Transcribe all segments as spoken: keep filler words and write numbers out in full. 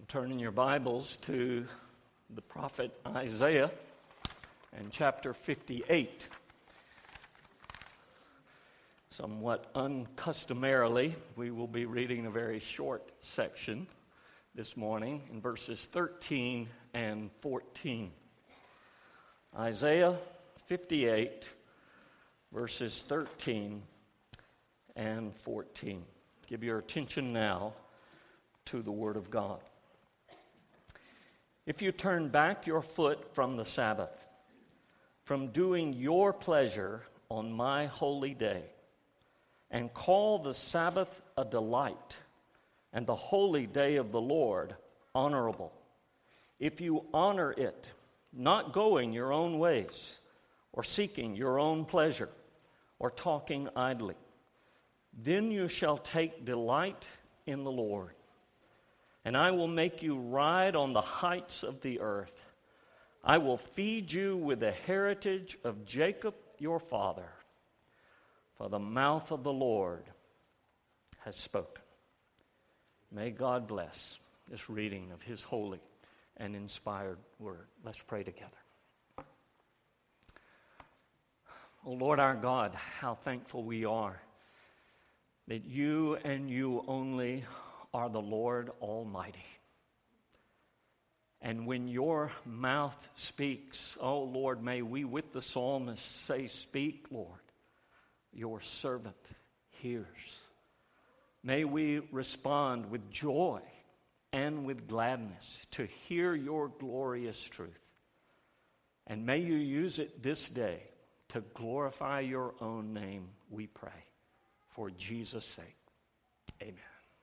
Turn in your Bibles to the prophet Isaiah and chapter fifty-eight. Somewhat uncustomarily, we will be reading a very short section this morning in verses thirteen and fourteen. Isaiah fifty-eight, verses thirteen and fourteen. Give your attention now to the Word of God. If you turn back your foot from the Sabbath, from doing your pleasure on my holy day, and call the Sabbath a delight, and the holy day of the Lord honorable, if you honor it, not going your own ways, or seeking your own pleasure, or talking idly, then you shall take delight in the Lord. And I will make you ride on the heights of the earth. I will feed you with the heritage of Jacob your father. For the mouth of the Lord has spoken. May God bless this reading of His holy and inspired word. Let's pray together. Oh Lord our God, how thankful we are that you and you only are the Lord Almighty. And when your mouth speaks, oh Lord, may we with the psalmist say, "Speak, Lord, your servant hears." May we respond with joy and with gladness to hear your glorious truth. And may you use it this day to glorify your own name, we pray. For Jesus' sake, amen.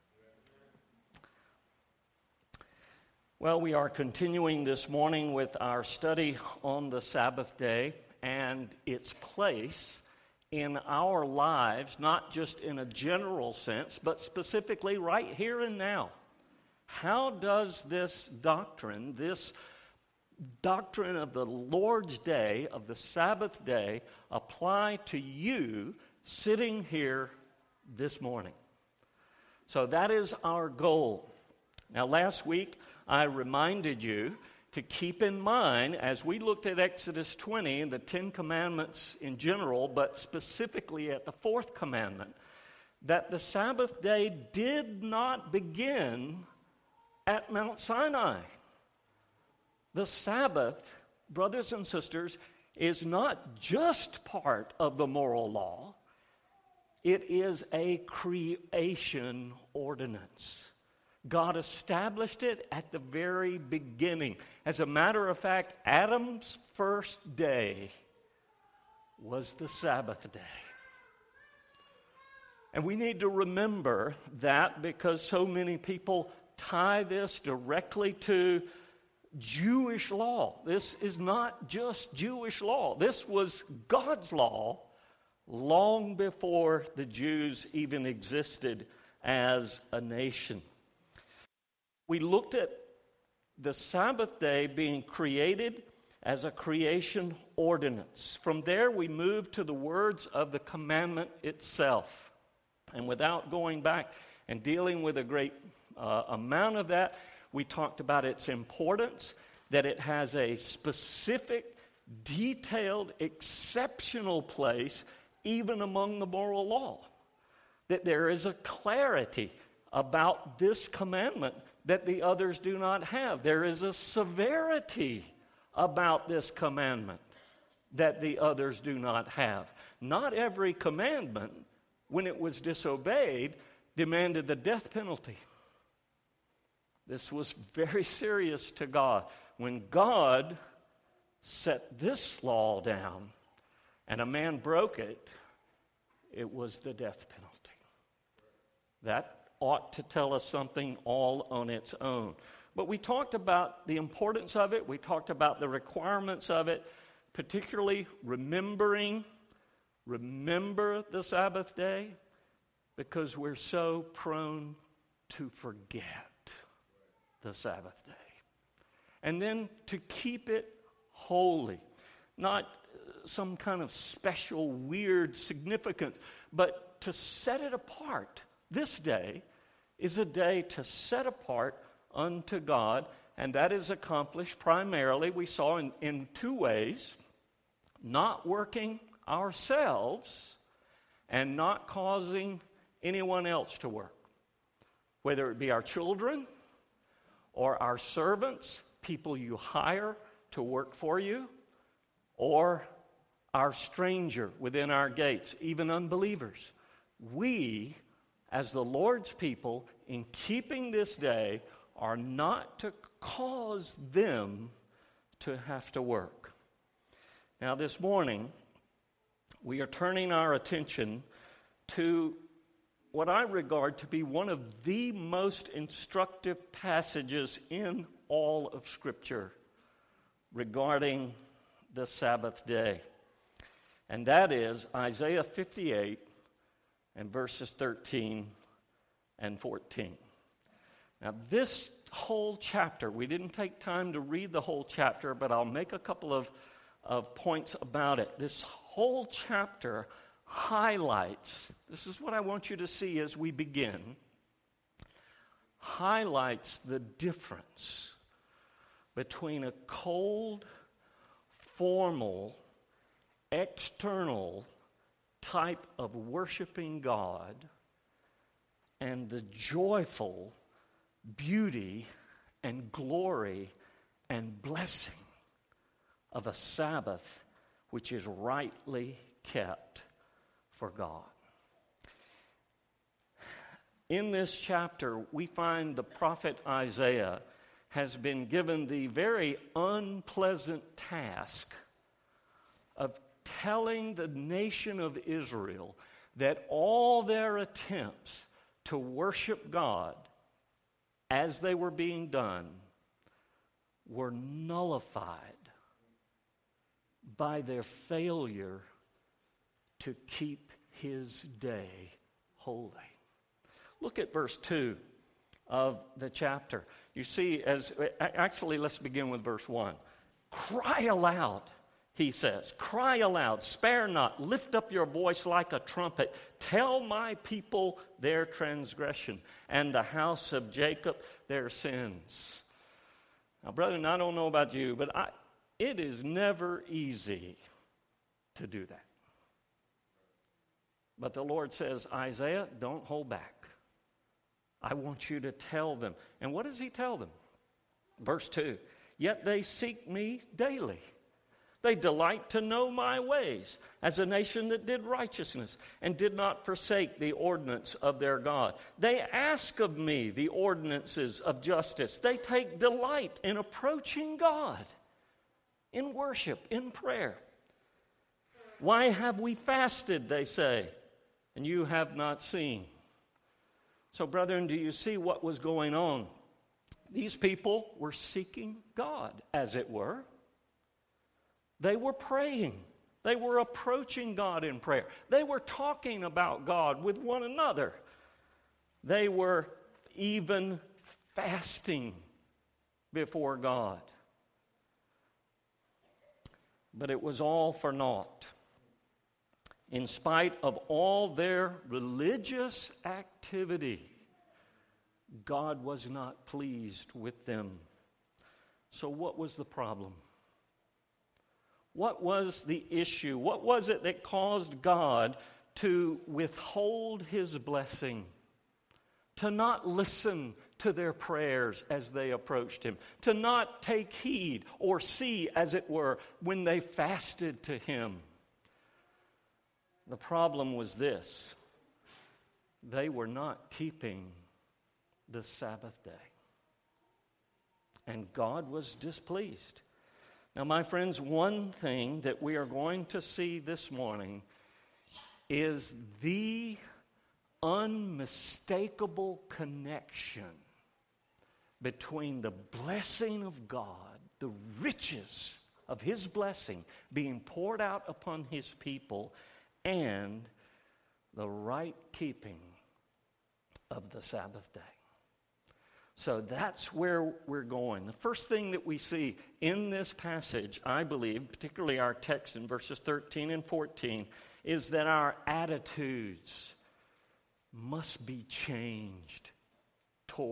Well, we are continuing this morning with our study on the Sabbath day and its place in our lives, not just in a general sense, but specifically right here and now. How does this doctrine, this doctrine of the Lord's Day, of the Sabbath day, apply to you sitting here this morning? So that is our goal. Now, last week, I reminded you to keep in mind, as we looked at Exodus twenty and the Ten Commandments in general, but specifically at the fourth commandment, that the Sabbath day did not begin at Mount Sinai. The Sabbath, brothers and sisters, is not just part of the moral law. It is a creation ordinance. God established it at the very beginning. As a matter of fact, Adam's first day was the Sabbath day. And we need to remember that because so many people tie this directly to Jewish law. This is not just Jewish law. This was God's law long before the Jews even existed as a nation. We looked at the Sabbath day being created as a creation ordinance. From there, we moved to the words of the commandment itself. And without going back and dealing with a great uh, amount of that, we talked about its importance, that it has a specific, detailed, exceptional place even among the moral law. That there is a clarity about this commandment that the others do not have. There is a severity about this commandment that the others do not have. Not every commandment, when it was disobeyed, demanded the death penalty. This was very serious to God. When God set this law down and a man broke it, it was the death penalty. That ought to tell us something all on its own. But we talked about the importance of it. We talked about the requirements of it, particularly remembering, remember the Sabbath day, because we're so prone to forget the Sabbath day. And then to keep it holy, not some kind of special, weird significance, but to set it apart. This day is a day to set apart unto God, and that is accomplished primarily, we saw, in, in two ways: not working ourselves and not causing anyone else to work, whether it be our children or our servants, people you hire to work for you, or our stranger within our gates, even unbelievers. We, as the Lord's people, in keeping this day, are not to cause them to have to work. Now, this morning, we are turning our attention to what I regard to be one of the most instructive passages in all of Scripture regarding the Sabbath day. And that is Isaiah fifty-eight and verses thirteen and fourteen. Now, this whole chapter, we didn't take time to read the whole chapter, but I'll make a couple of, of points about it. This whole chapter highlights, this is what I want you to see as we begin, highlights the difference between a cold, formal, external type of worshiping God and the joyful beauty and glory and blessing of a Sabbath which is rightly kept for God. In this chapter, we find the prophet Isaiah has been given the very unpleasant task of telling the nation of Israel that all their attempts to worship God as they were being done were nullified by their failure to keep his day holy. Look at verse two of the chapter. You see, as actually, let's begin with verse one. Cry aloud, he says. Cry aloud, spare not, lift up your voice like a trumpet. Tell my people their transgression, and the house of Jacob their sins. Now, brethren, I don't know about you, but I, it is never easy to do that. But the Lord says, Isaiah, don't hold back. I want you to tell them. And what does he tell them? Verse two, yet they seek me daily. They delight to know my ways, as a nation that did righteousness and did not forsake the ordinance of their God. They ask of me the ordinances of justice. They take delight in approaching God, in worship, in prayer. Why have we fasted, they say, and you have not seen? So, brethren, do you see what was going on? These people were seeking God, as it were. They were praying. They were approaching God in prayer. They were talking about God with one another. They were even fasting before God. But it was all for naught. In spite of all their religious activity, God was not pleased with them. So what was the problem? What was the issue? What was it that caused God to withhold his blessing, to not listen to their prayers as they approached him, to not take heed or see, as it were, when they fasted to him? The problem was this: they were not keeping the Sabbath day. And God was displeased. Now, my friends, one thing that we are going to see this morning is the unmistakable connection between the blessing of God, the riches of his blessing being poured out upon his people, and the right keeping of the Sabbath day. So that's where we're going. The first thing that we see in this passage, I believe, particularly our text in verses thirteen and fourteen, is that our attitudes must be changed toward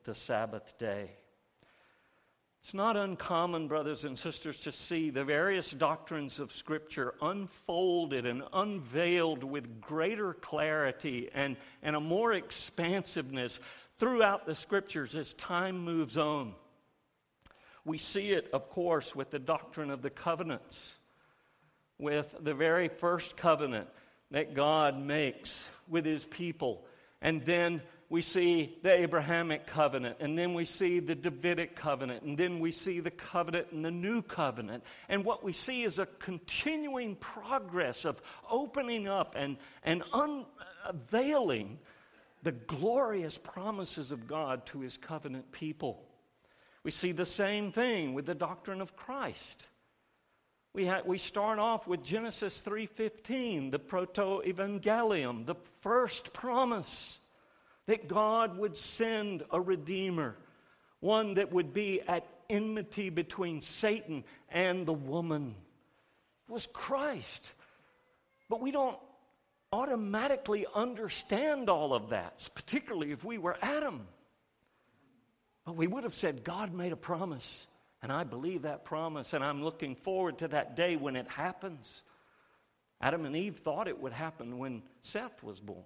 the Sabbath day. It's not uncommon, brothers and sisters, to see the various doctrines of Scripture unfolded and unveiled with greater clarity and, and a more expansiveness throughout the Scriptures as time moves on. We see it, of course, with the doctrine of the covenants, with the very first covenant that God makes with His people. And then we see the Abrahamic covenant, and then we see the Davidic covenant, and then we see the covenant in the new covenant. And what we see is a continuing progress of opening up and, and unveiling the glorious promises of God to His covenant people. We see the same thing with the doctrine of Christ. We, ha- we start off with Genesis three fifteen, the proto-evangelium, the first promise that God would send a Redeemer, one that would be at enmity between Satan and the woman. It was Christ. But we don't automatically understand all of that, particularly if we were Adam. But we would have said, God made a promise, and I believe that promise, and I'm looking forward to that day when it happens. Adam and Eve thought it would happen when Seth was born.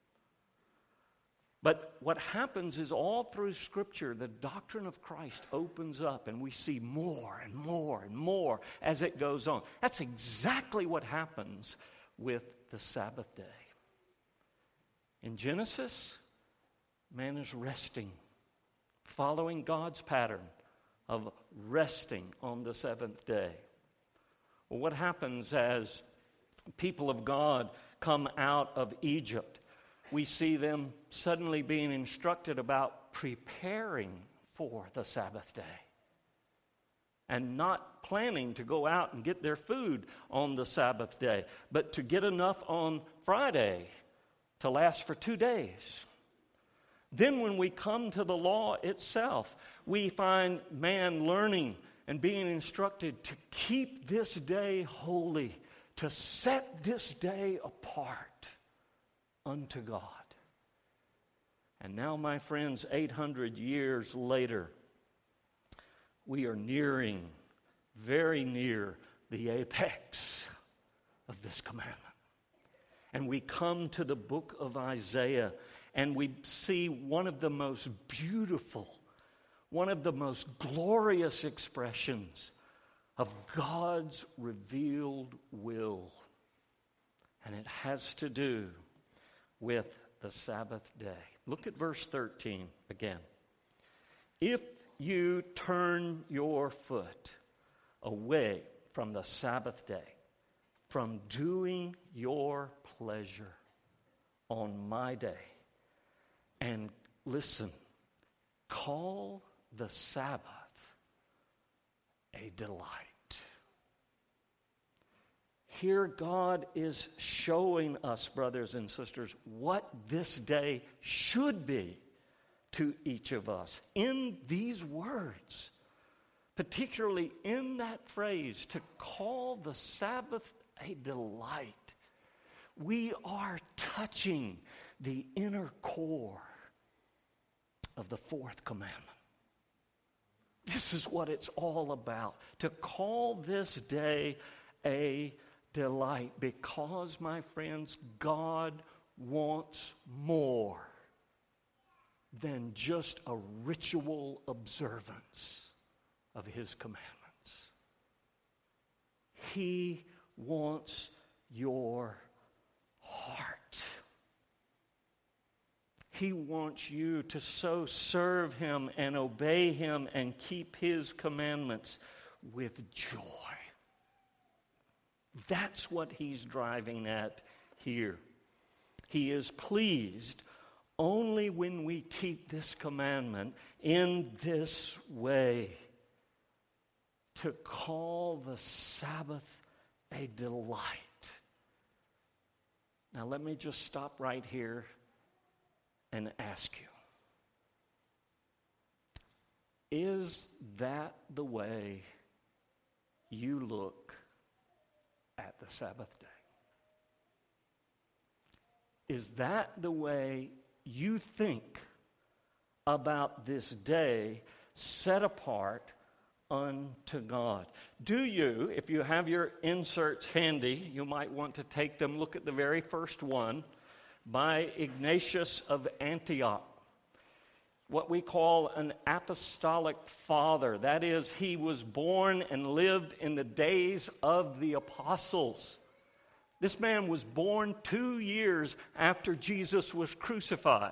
But what happens is all through Scripture, the doctrine of Christ opens up, and we see more and more and more as it goes on. That's exactly what happens with the Sabbath day. In Genesis, man is resting, following God's pattern of resting on the seventh day. Well, what happens as people of God come out of Egypt? We see them suddenly being instructed about preparing for the Sabbath day and not planning to go out and get their food on the Sabbath day, but to get enough on Friday to last for two days. Then when we come to the law itself, we find man learning and being instructed to keep this day holy, to set this day apart unto God. And now, my friends, eight hundred years later, we are nearing, very near the apex of this commandment. And we come to the book of Isaiah, and we see one of the most beautiful, one of the most glorious expressions of God's revealed will. And it has to do with the Sabbath day. Look at verse thirteen again. If you turn your foot away from the Sabbath day, from doing your pleasure on my day, and listen, call the Sabbath a delight. Here God is showing us, brothers and sisters, what this day should be to each of us in these words, particularly in that phrase, to call the Sabbath a delight. We are touching the inner core of the fourth commandment. This is what it's all about, to call this day a delight, because, my friends, God wants more than just a ritual observance of His commandments. He wants your heart. He wants you to so serve Him and obey Him and keep His commandments with joy. That's what He's driving at here. He is pleased only when we keep this commandment in this way, to call the Sabbath a delight. Now let me just stop right here and ask you, is that the way you look at the Sabbath day? Is that the way you think about this day set apart unto God. Do you, if you have your inserts handy, you might want to take them, look at the very first one by Ignatius of Antioch, what we call an apostolic father. That is, he was born and lived in the days of the apostles. This man was born two years after Jesus was crucified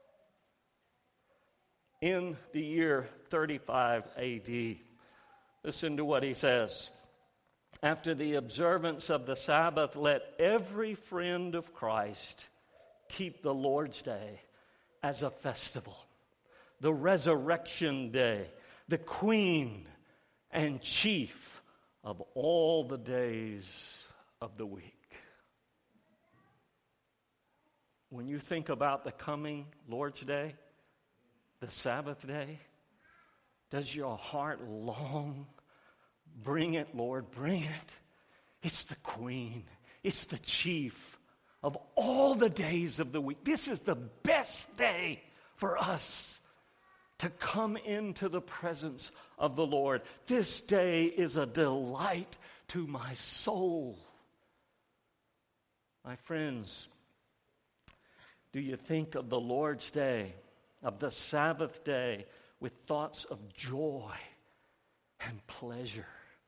in the year thirty-five A D. Listen to what he says. After the observance of the Sabbath, let every friend of Christ keep the Lord's Day as a festival, the resurrection day, the queen and chief of all the days of the week. When you think about the coming Lord's Day, the Sabbath day, does your heart long? Bring it, Lord, bring it. It's the queen. It's the chief of all the days of the week. This is the best day for us to come into the presence of the Lord. This day is a delight to my soul. My friends, do you think of the Lord's Day, of the Sabbath day, with thoughts of joy and pleasure?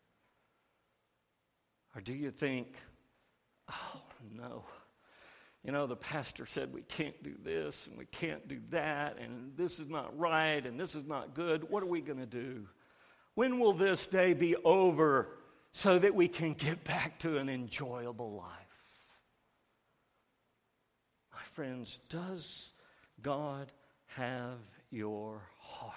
Or do you think, oh no, you know, the pastor said we can't do this and we can't do that, and this is not right and this is not good. What are we going to do? When will this day be over so that we can get back to an enjoyable life? My friends, does God have your heart?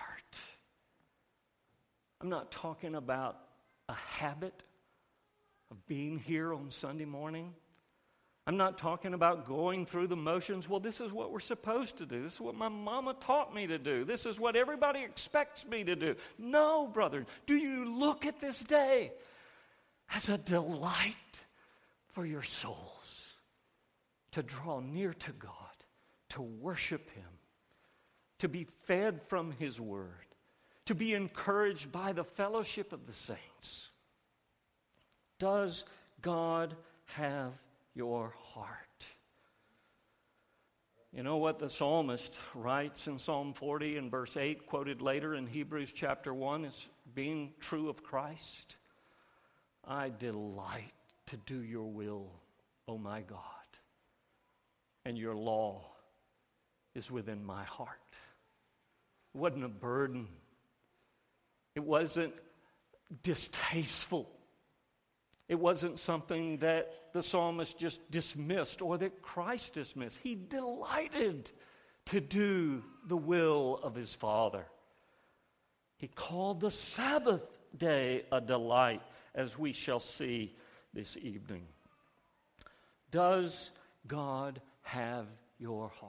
I'm not talking about a habit of being here on Sunday morning. I'm not talking about going through the motions. Well, this is what we're supposed to do. This is what my mama taught me to do. This is what everybody expects me to do. No, brother, do you look at this day as a delight for your souls to draw near to God, to worship Him, to be fed from His Word, to be encouraged by the fellowship of the saints? Does God have your heart? You know what the psalmist writes in Psalm forty and verse eight, quoted later in Hebrews chapter one, is being true of Christ? I delight to do your will, O my God, and your law is within my heart. It wasn't a burden. It wasn't distasteful. It wasn't something that the psalmist just dismissed or that Christ dismissed. He delighted to do the will of his Father. He called the Sabbath day a delight, as we shall see this evening. Does God have your heart?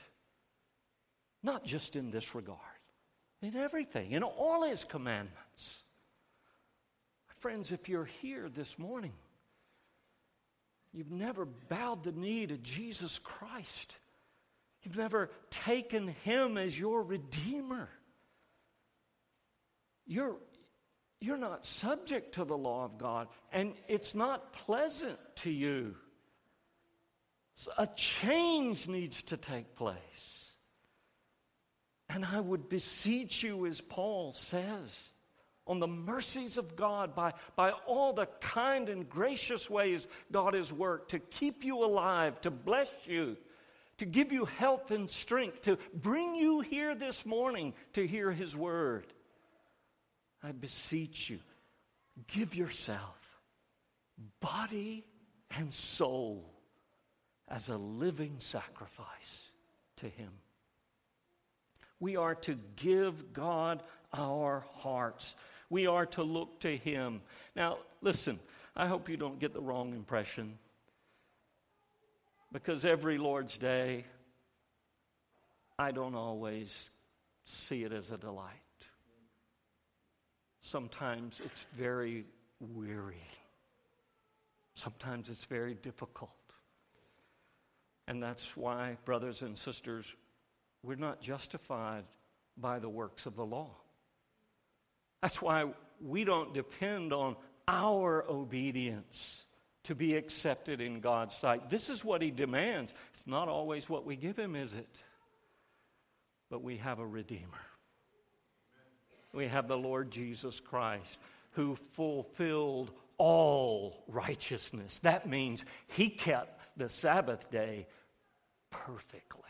Not just in this regard, in everything, in all His commandments. Friends, if you're here this morning, you've never bowed the knee to Jesus Christ. You've never taken Him as your Redeemer. You're, you're not subject to the law of God, and it's not pleasant to you. So a change needs to take place. And I would beseech you, as Paul says, on the mercies of God, by, by all the kind and gracious ways God has worked to keep you alive, to bless you, to give you health and strength, to bring you here this morning to hear His word. I beseech you, give yourself, body and soul, as a living sacrifice to Him. We are to give God our hearts. We are to look to Him. Now, listen, I hope you don't get the wrong impression, because every Lord's Day, I don't always see it as a delight. Sometimes it's very weary. Sometimes it's very difficult. And that's why, brothers and sisters, we're not justified by the works of the law. That's why we don't depend on our obedience to be accepted in God's sight. This is what he demands. It's not always what we give him, is it? But we have a Redeemer. We have the Lord Jesus Christ, who fulfilled all righteousness. That means he kept the Sabbath day perfectly.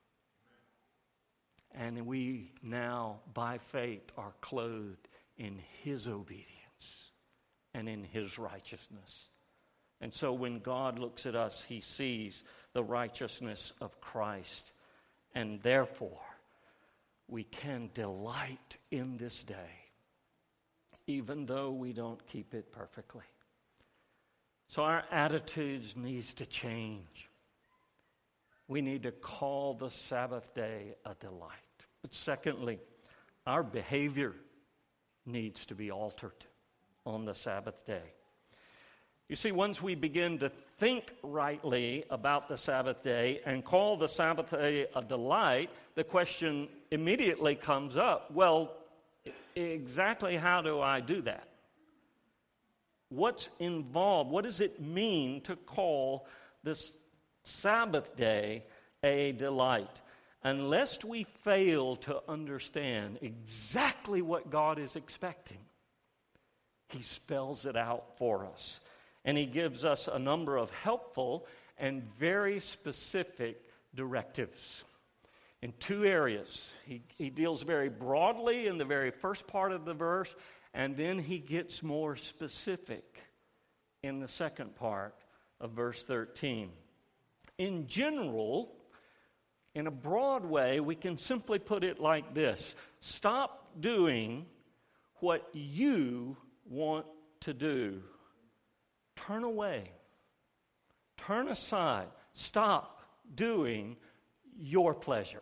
And we now, by faith, are clothed in his obedience and in his righteousness. And so when God looks at us, he sees the righteousness of Christ. And therefore, we can delight in this day, even though we don't keep it perfectly. So our attitudes needs to change. We need to call the Sabbath day a delight. But secondly, our behavior needs to be altered on the Sabbath day. You see, once we begin to think rightly about the Sabbath day and call the Sabbath day a delight, the question immediately comes up, well, exactly how do I do that? What's involved? What does it mean to call this Sabbath day a delight? Unless we fail to understand exactly what God is expecting, he spells it out for us. And he gives us a number of helpful and very specific directives in two areas. He, he deals very broadly in the very first part of the verse, and then he gets more specific in the second part of verse thirteen. In general, in a broad way, we can simply put it like this: stop doing what you want to do. Turn away. Turn aside. Stop doing your pleasure.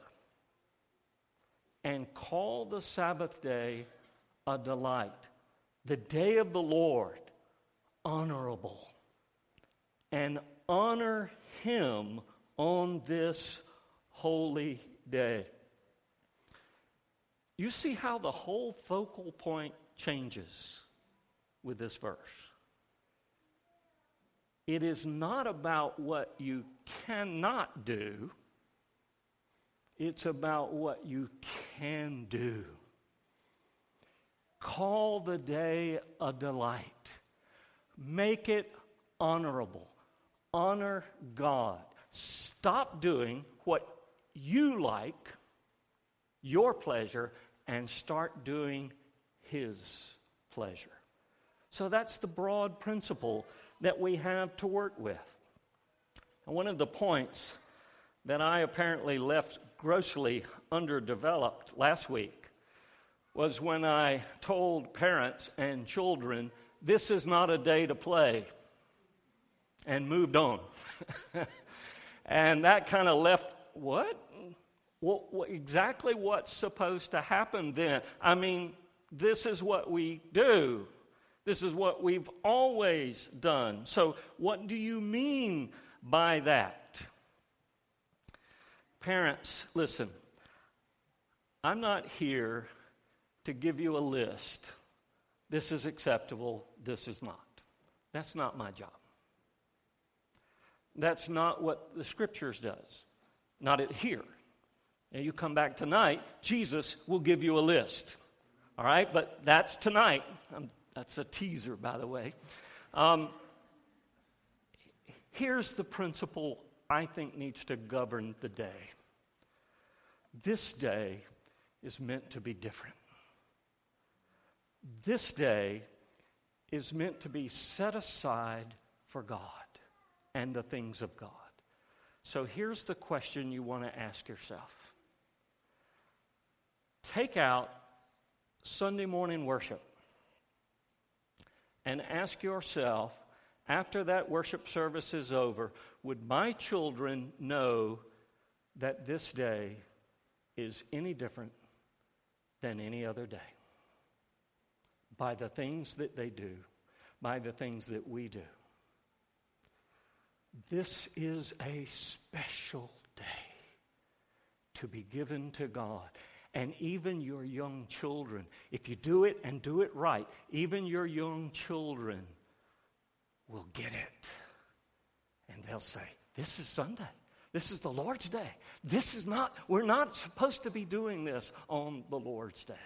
And call the Sabbath day a delight. The day of the Lord, honorable. And honor him on this holy day. You see how the whole focal point changes with this verse. It is not about what you cannot do. It's about what you can do. Call the day a delight. Make it honorable. Honor God. Stop doing what you like, your pleasure, and start doing his pleasure. So that's the broad principle that we have to work with. And one of the points that I apparently left grossly underdeveloped last week was when I told parents and children, this is not a day to play, and moved on. And that kind of left, what? What, what? Exactly what's supposed to happen then? I mean, this is what we do. This is what we've always done. So what do you mean by that? Parents, listen. I'm not here to give you a list. This is acceptable, this is not. That's not my job. That's not what the Scriptures does. Not it here. And you come back tonight, Jesus will give you a list. All right? But that's tonight. I'm That's a teaser, by the way. Um, here's the principle I think needs to govern the day. This day is meant to be different. This day is meant to be set aside for God and the things of God. So here's the question you want to ask yourself. Take out Sunday morning worship. And ask yourself, after that worship service is over, would my children know that this day is any different than any other day? By the things that they do, by the things that we do. This is a special day to be given to God. And even your young children, if you do it and do it right, even your young children will get it. And they'll say, this is Sunday. This is the Lord's Day. This is not, we're not supposed to be doing this on the Lord's Day.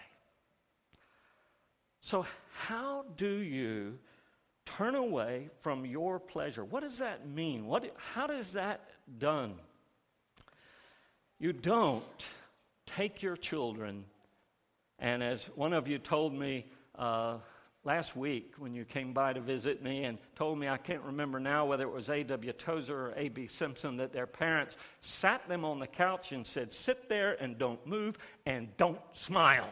So how do you turn away from your pleasure? What does that mean? What, how does that done? You don't take your children, and as one of you told me uh, last week when you came by to visit me and told me, I can't remember now whether it was A W Tozer or A B Simpson, that their parents sat them on the couch and said, sit there and don't move and don't smile.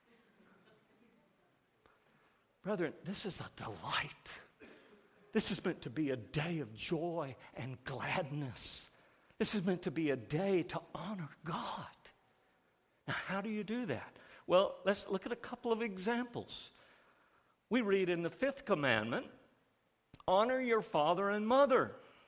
Brethren, this is a delight. This is meant to be a day of joy and gladness. This is meant to be a day to honor God. Now, how do you do that? Well, let's look at a couple of examples. We read in the fifth commandment, honor your father and mother.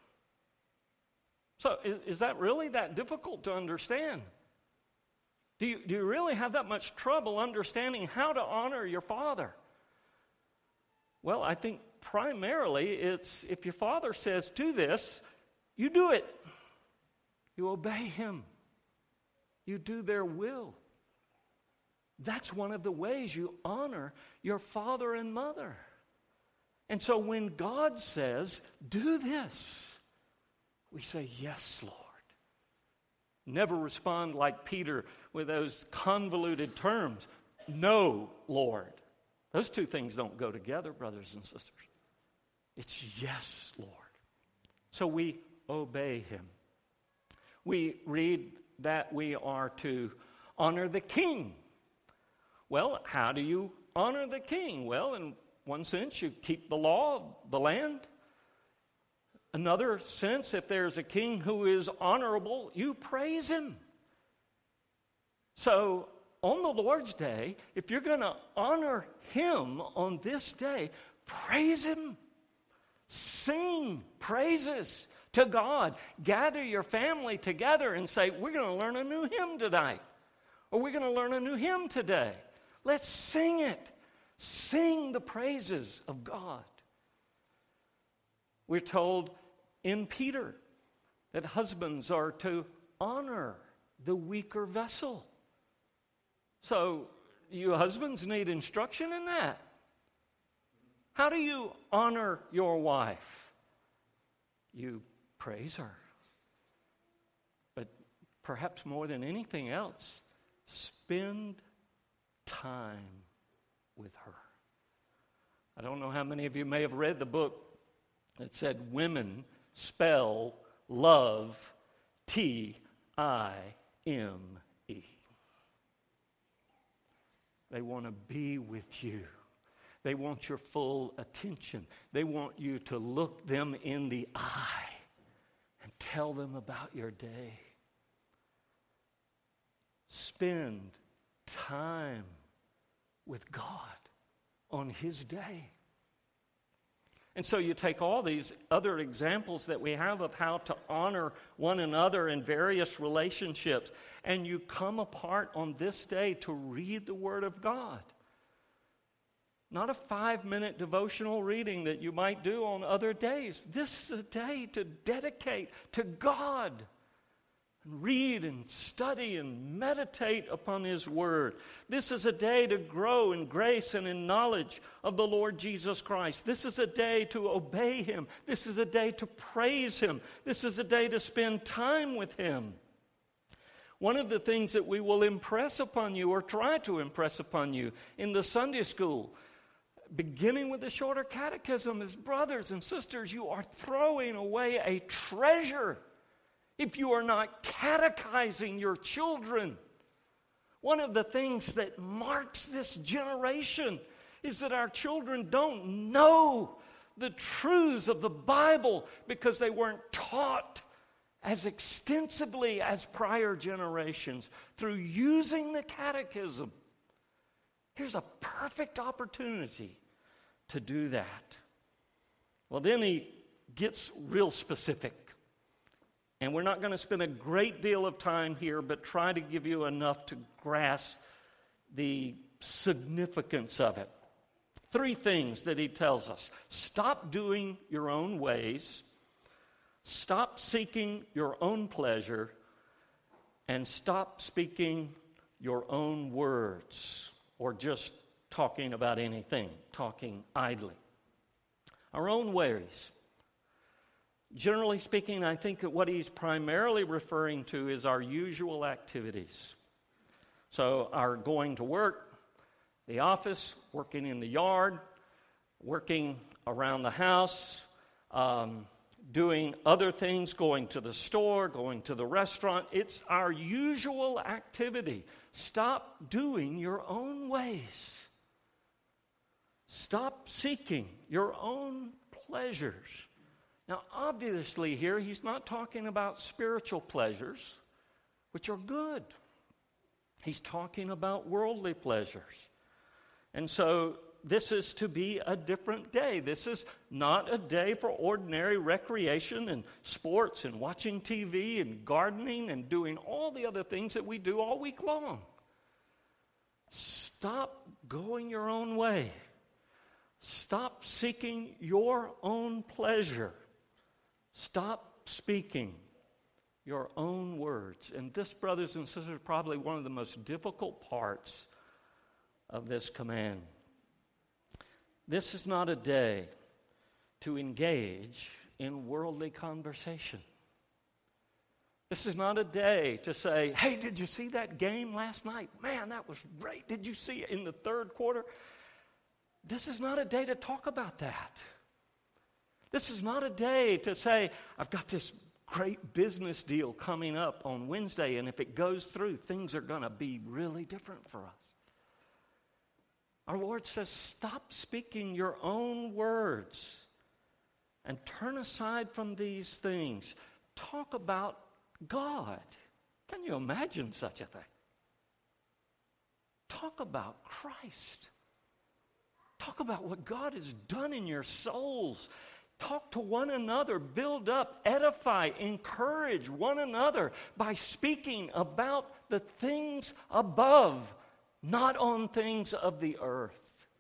So is, is that really that difficult to understand? Do you, do you really have that much trouble understanding how to honor your father? Well, I think primarily it's if your father says, do this, you do it. You obey him. You do their will. That's one of the ways you honor your father and mother. And so when God says, do this, we say, yes, Lord. Never respond like Peter with those convoluted terms. No, Lord. Those two things don't go together, brothers and sisters. It's yes, Lord. So we obey him. We read that we are to honor the king. Well, how do you honor the king? Well, in one sense, you keep the law of the land. Another sense, if there's a king who is honorable, you praise him. So, on the Lord's Day, if you're going to honor him on this day, praise him. Sing praises to God. Gather your family together and say, we're going to learn a new hymn tonight. Or we're going to learn a new hymn today. Let's sing it. Sing the praises of God. We're told in Peter that husbands are to honor the weaker vessel. So you husbands need instruction in that. How do you honor your wife? You praise her. But perhaps more than anything else, spend time with her. I don't know how many of you may have read the book that said women spell love T I M E. They want to be with you. They want your full attention. They want you to look them in the eye and tell them about your day. Spend time with God on his day. And so you take all these other examples that we have of how to honor one another in various relationships, and you come apart on this day to read the Word of God. Not a five-minute devotional reading that you might do on other days. This is a day to dedicate to God. Read and study and meditate upon his word. This is a day to grow in grace and in knowledge of the Lord Jesus Christ. This is a day to obey him. This is a day to praise him. This is a day to spend time with him. One of the things that we will impress upon you or try to impress upon you in the Sunday school, beginning with the shorter catechism, is, brothers and sisters, you are throwing away a treasure if you are not catechizing your children. One of the things that marks this generation is that our children don't know the truths of the Bible because they weren't taught as extensively as prior generations through using the catechism. Here's a perfect opportunity to do that. Well, then he gets real specific. And we're not going to spend a great deal of time here, but try to give you enough to grasp the significance of it. Three things that he tells us. Stop doing your own ways. Stop seeking your own pleasure. And stop speaking your own words, or just talking about anything, talking idly. Our own ways. Generally speaking, I think that what he's primarily referring to is our usual activities. So our going to work, the office, working in the yard, working around the house, um, doing other things, going to the store, going to the restaurant. It's our usual activity. Stop doing your own ways. Stop seeking your own pleasures. Now, obviously here, he's not talking about spiritual pleasures, which are good. He's talking about worldly pleasures. And so this is to be a different day. This is not a day for ordinary recreation and sports and watching T V and gardening and doing all the other things that we do all week long. Stop going your own way. Stop seeking your own pleasure. Stop speaking your own words. And this, brothers and sisters, is probably one of the most difficult parts of this command. This is not a day to engage in worldly conversation. This is not a day to say, hey, did you see that game last night? Man, that was great. Did you see it in the third quarter? This is not a day to talk about that. This is not a day to say, I've got this great business deal coming up on Wednesday, and if it goes through, things are going to be really different for us. Our Lord says, stop speaking your own words and turn aside from these things. Talk about God. Can you imagine such a thing? Talk about Christ. Talk about what God has done in your souls. Talk to one another, build up, edify, encourage one another by speaking about the things above, not on things of the earth.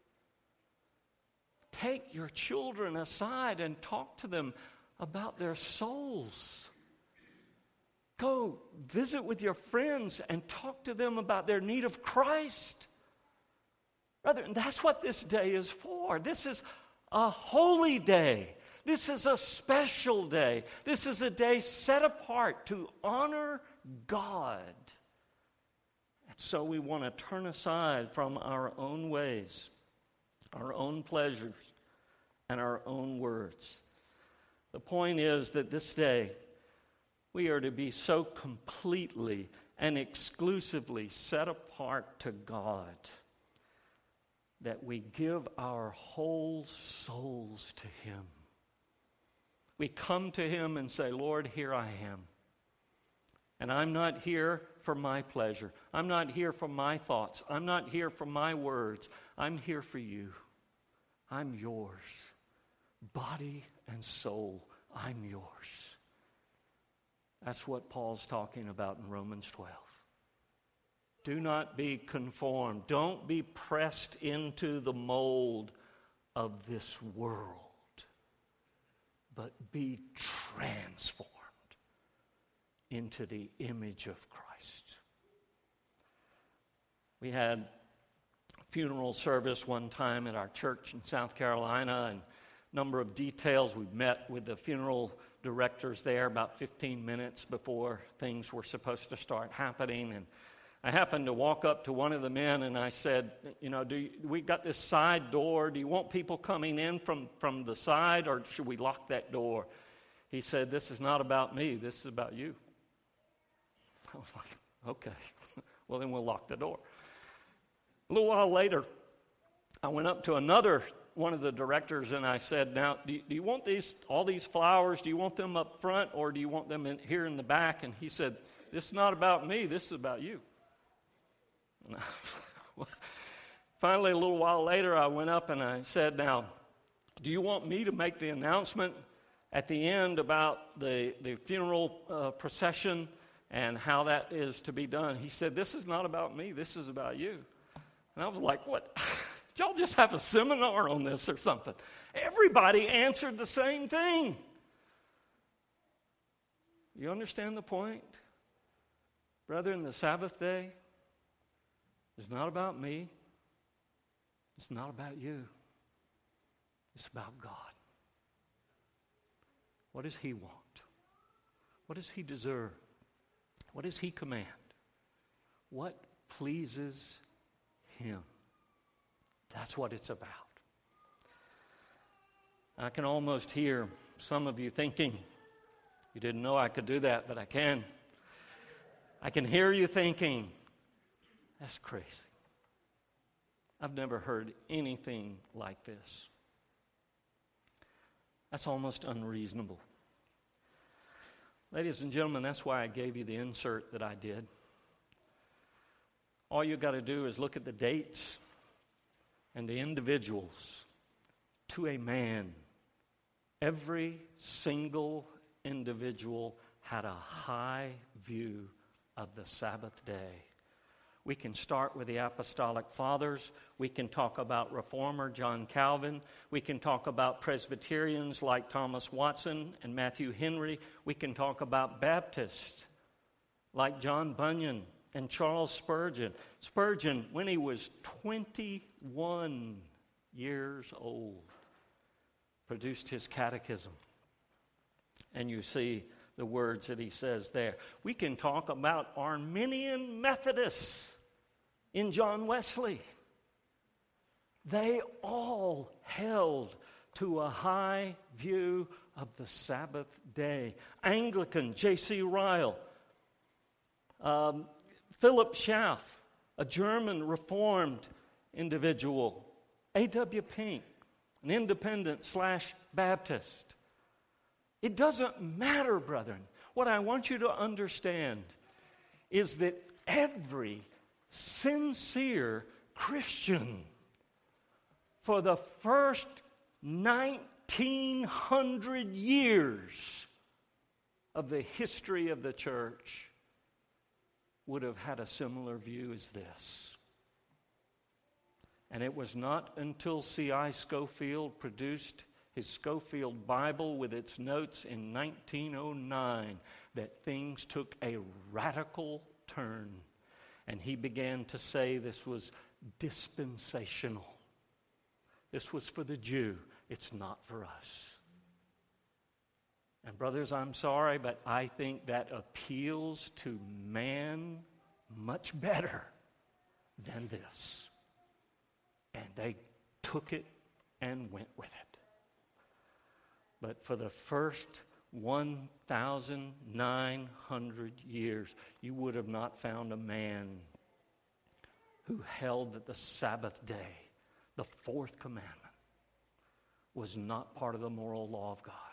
Take your children aside and talk to them about their souls. Go visit with your friends and talk to them about their need of Christ. Brother, that's what this day is for. This is a holy day. This is a special day. This is a day set apart to honor God. And so we want to turn aside from our own ways, our own pleasures, and our own words. The point is that this day we are to be so completely and exclusively set apart to God that we give our whole souls to Him. We come to Him and say, Lord, here I am. And I'm not here for my pleasure. I'm not here for my thoughts. I'm not here for my words. I'm here for you. I'm yours. Body and soul, I'm yours. That's what Paul's talking about in Romans twelve. Do not be conformed. Don't be pressed into the mold of this world, but be transformed into the image of Christ. We had a funeral service one time at our church in South Carolina, and a number of details. We met with the funeral directors there about fifteen minutes before things were supposed to start happening, and I happened to walk up to one of the men and I said, you know, do you, we got this side door. Do you want people coming in from, from the side, or should we lock that door? He said, this is not about me. This is about you. I was like, okay. Well, then we'll lock the door. A little while later, I went up to another one of the directors and I said, now, do you, do you want these all these flowers? Do you want them up front, or do you want them in, here in the back? And he said, this is not about me. This is about you. Finally, a little while later, I went up and I said, now, do you want me to make the announcement at the end about the, the funeral uh, procession and how that is to be done. He said, this is not about me, this is about you. And I was like, what? Did y'all just have a seminar on this or something? Everybody answered the same thing. You understand the point? Brethren, the Sabbath day is not about me. It's not about you. It's about God. What does He want? What does He deserve? What does He command? What pleases Him? That's what it's about. I can almost hear some of you thinking, you didn't know I could do that, but I can. I can hear you thinking, that's crazy. I've never heard anything like this. That's almost unreasonable. Ladies and gentlemen, that's why I gave you the insert that I did. All you got to do is look at the dates and the individuals. To a man, every single individual had a high view of the Sabbath day. We can start with the apostolic fathers. We can talk about reformer John Calvin. We can talk about Presbyterians like Thomas Watson and Matthew Henry. We can talk about Baptists like John Bunyan and Charles Spurgeon. Spurgeon, when he was twenty-one years old, produced his catechism. And you see the words that he says there. We can talk about Arminian Methodists in John Wesley. They all held to a high view of the Sabbath day. Anglican, J C Ryle. Um, Philip Schaff, a German Reformed individual. A W Pink, an independent slash Baptist. It doesn't matter, brethren. What I want you to understand is that every sincere Christian for the first nineteen hundred years of the history of the church would have had a similar view as this. And it was not until C I Scofield produced his Scofield Bible with its notes in nineteen oh nine that things took a radical turn. And he began to say this was dispensational. This was for the Jew. It's not for us. And brothers, I'm sorry, but I think that appeals to man much better than this. And they took it and went with it. But for the first one thousand nine hundred years, you would have not found a man who held that the Sabbath day, the fourth commandment, was not part of the moral law of God.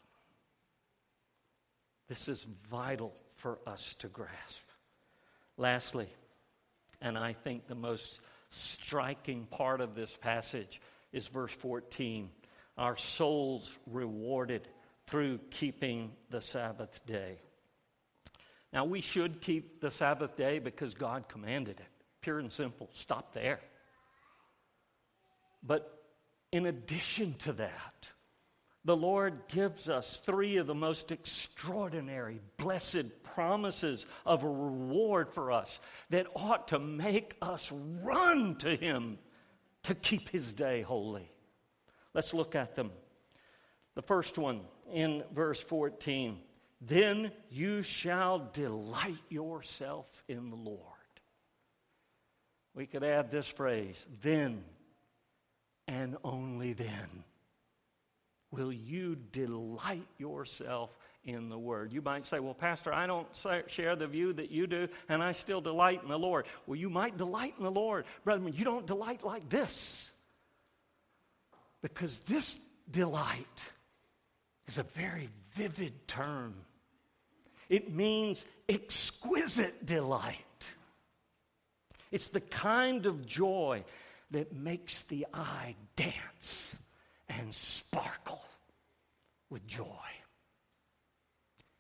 This is vital for us to grasp. Lastly, and I think the most striking part of this passage is verse fourteen. Our souls rewarded through keeping the Sabbath day. Now, we should keep the Sabbath day because God commanded it. Pure and simple. Stop there. But in addition to that, the Lord gives us three of the most extraordinary, blessed promises of a reward for us that ought to make us run to Him to keep His day holy. Let's look at them. The first one in verse fourteen. Then you shall delight yourself in the Lord. We could add this phrase, then and only then will you delight yourself in the Word. You might say, well, Pastor, I don't say, share the view that you do, and I still delight in the Lord. Well, you might delight in the Lord. Brethren, you don't delight like this. Because this delight is a very vivid term. It means exquisite delight. It's the kind of joy that makes the eye dance and sparkle with joy.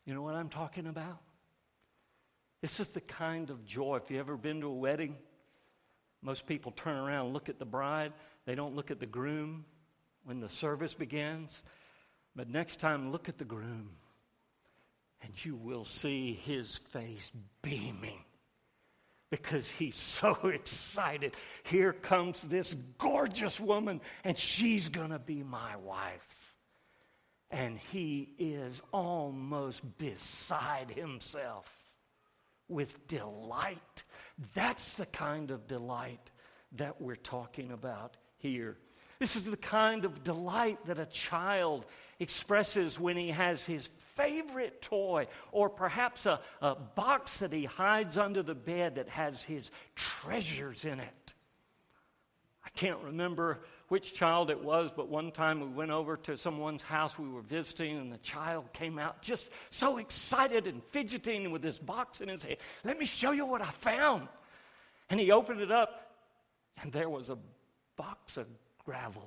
You know what I'm talking about? This is the kind of joy. If you've ever been to a wedding, most people turn around and look at the bride. They don't look at the groom when the service begins. But next time, look at the groom, and you will see his face beaming because he's so excited. Here comes this gorgeous woman, and she's going to be my wife. And he is almost beside himself with delight. That's the kind of delight that we're talking about here. This is the kind of delight that a child expresses when he has his favorite toy, or perhaps a, a box that he hides under the bed that has his treasures in it. I can't remember which child it was, but one time we went over to someone's house we were visiting, and the child came out just so excited and fidgeting with this box in his hand. Let me show you what I found. And he opened it up, and there was a box of gravel.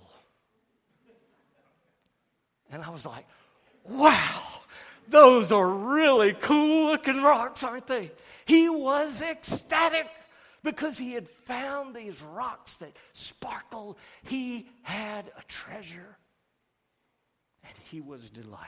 And I was like, wow, those are really cool looking rocks, aren't they? He was ecstatic because he had found these rocks that sparkled. He had a treasure, and he was delighted.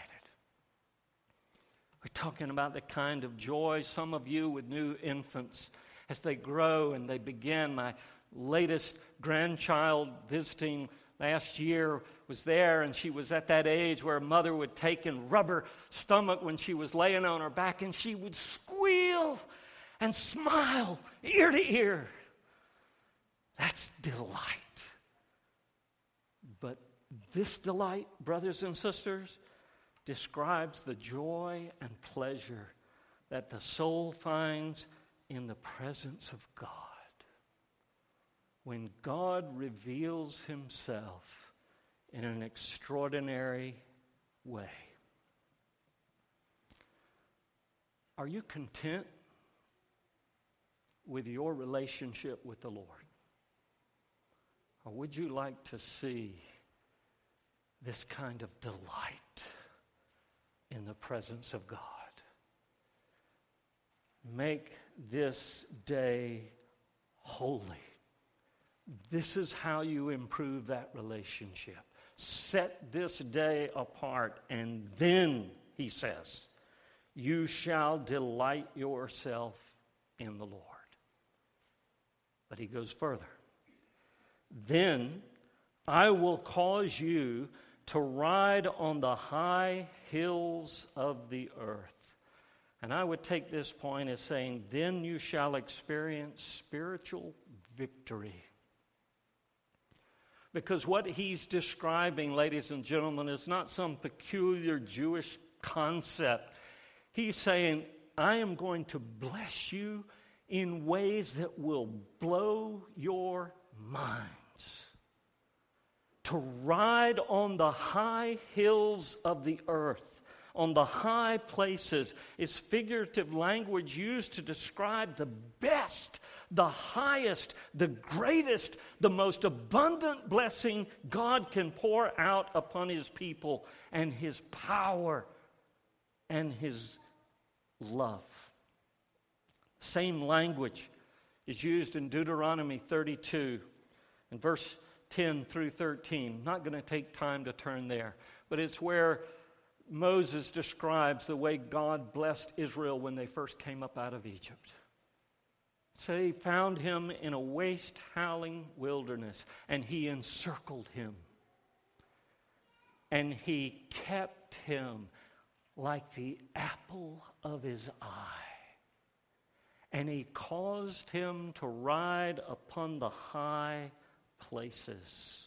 We're talking about the kind of joy some of you with new infants, as they grow and they begin. My latest grandchild visiting last year was there, and she was at that age where a mother would take and rub her stomach when she was laying on her back, and she would squeal and smile ear to ear. That's delight. But this delight, brothers and sisters, describes the joy and pleasure that the soul finds in the presence of God. When God reveals himself in an extraordinary way. Are you content with your relationship with the Lord? Or would you like to see this kind of delight in the presence of God? Make this day holy. This is how you improve that relationship. Set this day apart, and then, he says, you shall delight yourself in the Lord. But he goes further. Then I will cause you to ride on the high hills of the earth. And I would take this point as saying, then you shall experience spiritual victory. Because what he's describing, ladies and gentlemen, is not some peculiar Jewish concept. He's saying, I am going to bless you in ways that will blow your minds. To ride on the high hills of the earth, on the high places, is figurative language used to describe the best, the highest, the greatest, the most abundant blessing God can pour out upon his people, and his power and his love. Same language is used in Deuteronomy thirty-two, in verse ten through thirteen. Not going to take time to turn there, but it's where Moses describes the way God blessed Israel when they first came up out of Egypt. So he found him in a waste, howling wilderness, and he encircled him. And he kept him like the apple of his eye. And he caused him to ride upon the high places.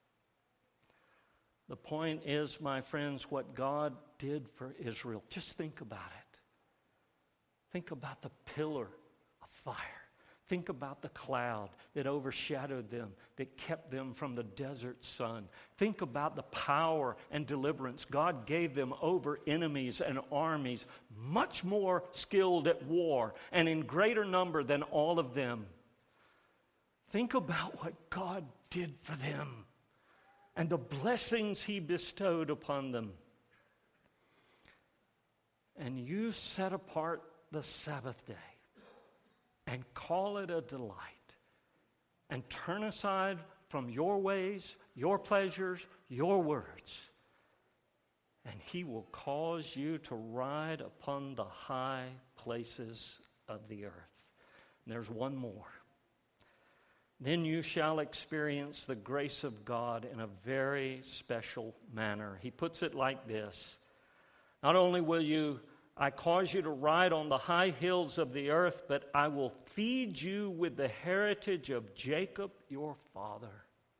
The point is, my friends, what God did for Israel. Just think about it. Think about the pillar of fire. Think about the cloud that overshadowed them, that kept them from the desert sun. Think about the power and deliverance God gave them over enemies and armies, much more skilled at war and in greater number than all of them. Think about what God did for them and the blessings he bestowed upon them. and you set apart the Sabbath day and call it a delight and turn aside from your ways, your pleasures, your words, and he will cause you to ride upon the high places of the earth. And there's one more. Then you shall experience the grace of God in a very special manner. He puts it like this. Not only will you, I cause you to ride on the high hills of the earth, but I will feed you with the heritage of Jacob your father.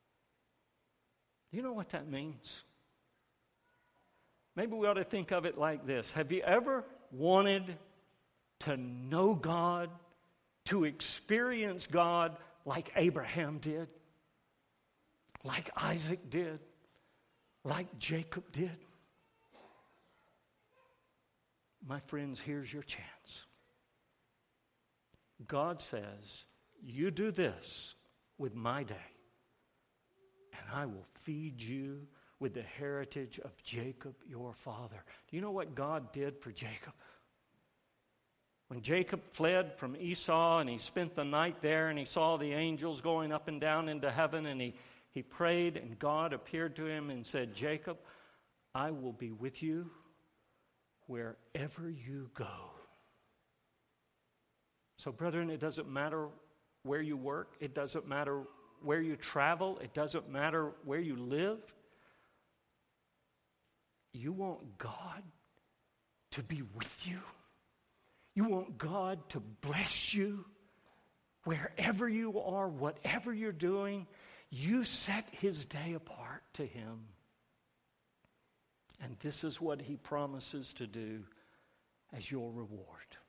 Do you know what that means? Maybe we ought to think of it like this. Have you ever wanted to know God, to experience God like Abraham did, like Isaac did, like Jacob did? My friends, here's your chance. God says, you do this with my day, and I will feed you with the heritage of Jacob, your father. Do you know what God did for Jacob? When Jacob fled from Esau and he spent the night there and he saw the angels going up and down into heaven, and he, he prayed, and God appeared to him and said, Jacob, I will be with you wherever you go. So, brethren, it doesn't matter where you work. It doesn't matter where you travel. It doesn't matter where you live. You want God to be with you. You want God to bless you wherever you are, whatever you're doing. You set his day apart to him. And this is what he promises to do as your reward.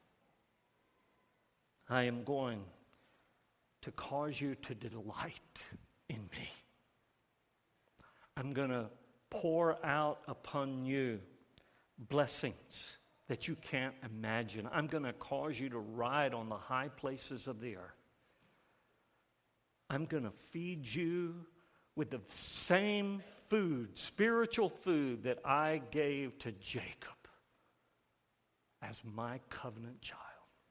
I am going to cause you to delight in me. I'm going to pour out upon you blessings that you can't imagine. I'm going to cause you to ride on the high places of the earth. I'm going to feed you with the same food, spiritual food, that I gave to Jacob as my covenant child.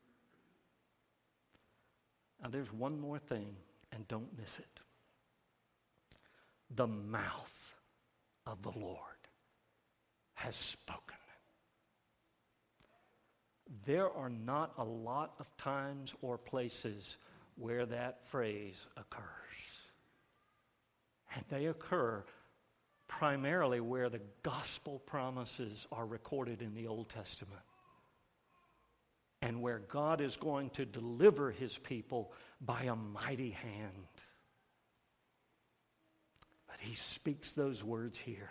Now there's one more thing, and don't miss it. The mouth of the Lord has spoken. There are not a lot of times or places where that phrase occurs. And they occur primarily where the gospel promises are recorded in the Old Testament, and where God is going to deliver his people by a mighty hand. But he speaks those words here.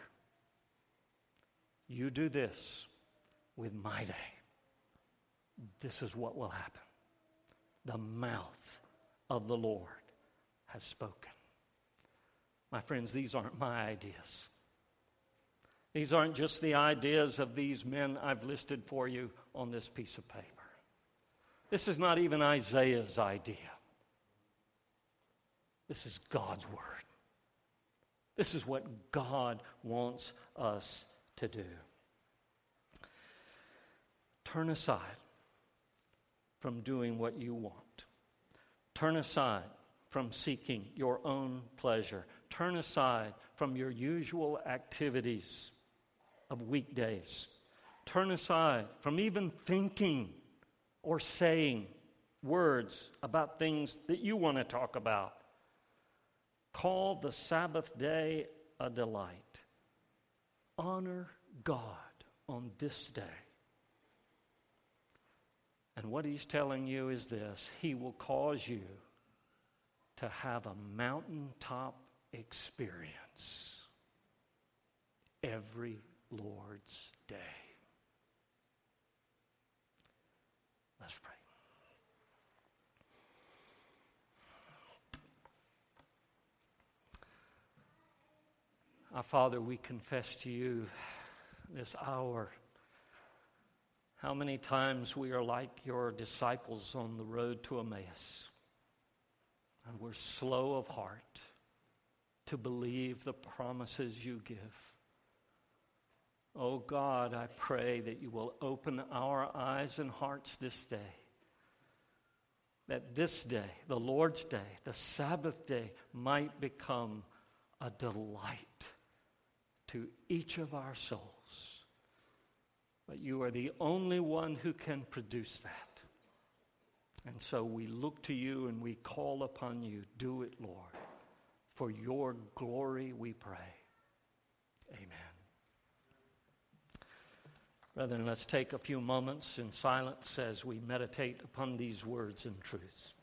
You do this with my day. This is what will happen. The mouth of the Lord has spoken. My friends, these aren't my ideas. These aren't just the ideas of these men I've listed for you on this piece of paper. This is not even Isaiah's idea. This is God's word. This is what God wants us to do. Turn aside from doing what you want. Turn aside from seeking your own pleasure. Turn aside from your usual activities of weekdays. Turn aside from even thinking or saying words about things that you want to talk about. Call the Sabbath day a delight. Honor God on this day. And what he's telling you is this: he will cause you to have a mountaintop experience every Lord's day. Let's pray. Our Father, we confess to you this hour how many times we are like your disciples on the road to Emmaus, and we're slow of heart to believe the promises you give. Oh God, I pray that you will open our eyes and hearts this day. That this day, the Lord's day, the Sabbath day, might become a delight to each of our souls. But you are the only one who can produce that. And so we look to you and we call upon you. Do it, Lord. For your glory we pray. Amen. Brethren, let's take a few moments in silence as we meditate upon these words and truths.